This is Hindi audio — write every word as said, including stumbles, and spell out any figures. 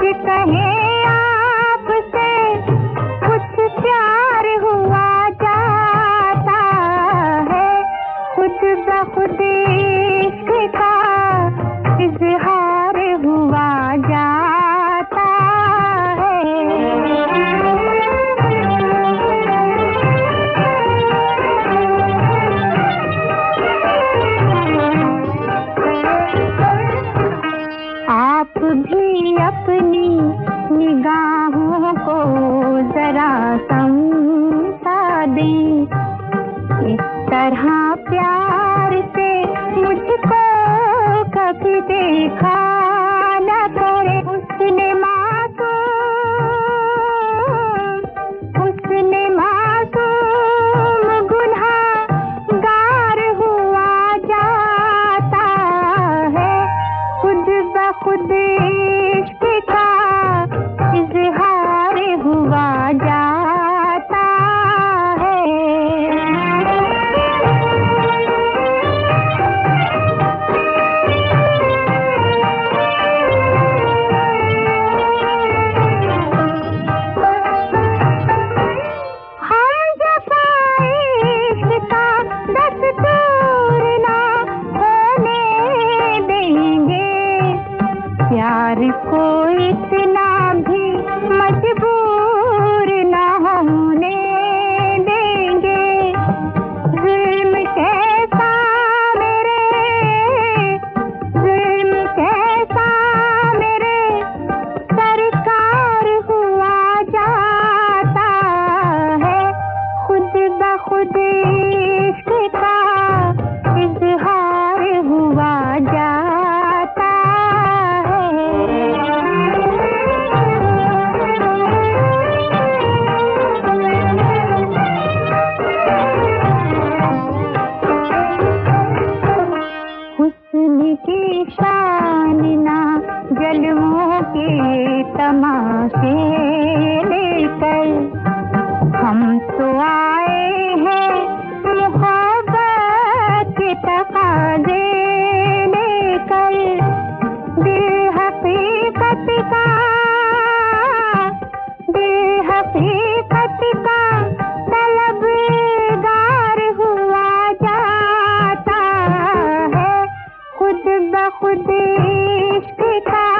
कहें आपसे कुछ प्यार हुआ जाता है, खुद ब खुद इश्क का इजहार हुआ जाता है। आप भी अपनी निगाहों को जरा समझा दें, इस तरह प्यार से मुझको कभी देखा न करे। उसने मासूम उसने मासूम गुनहगार हुआ जाता है, खुद ब खुद इश्क का इजहार हुआ जाता है। हम जफाए इश्क का दस्तूर ना होने देंगे, प्यार को इतना भी मजबूर न होने देंगे। जुल्म कैसा मेरे जुल्म कैसा मेरे सरकार हुआ जाता है, खुद ब खुद इश्क का इजहार हुआ जाता है। हुस्न की शान ना जलवों के तमाशे लेकर, हम तो आए हैं मोहब्बत के तकाज़े लेकर। दिल हकीकत का दिल हकीकत का तलबगार हुआ जाता है, खुद ब खुद इश्क का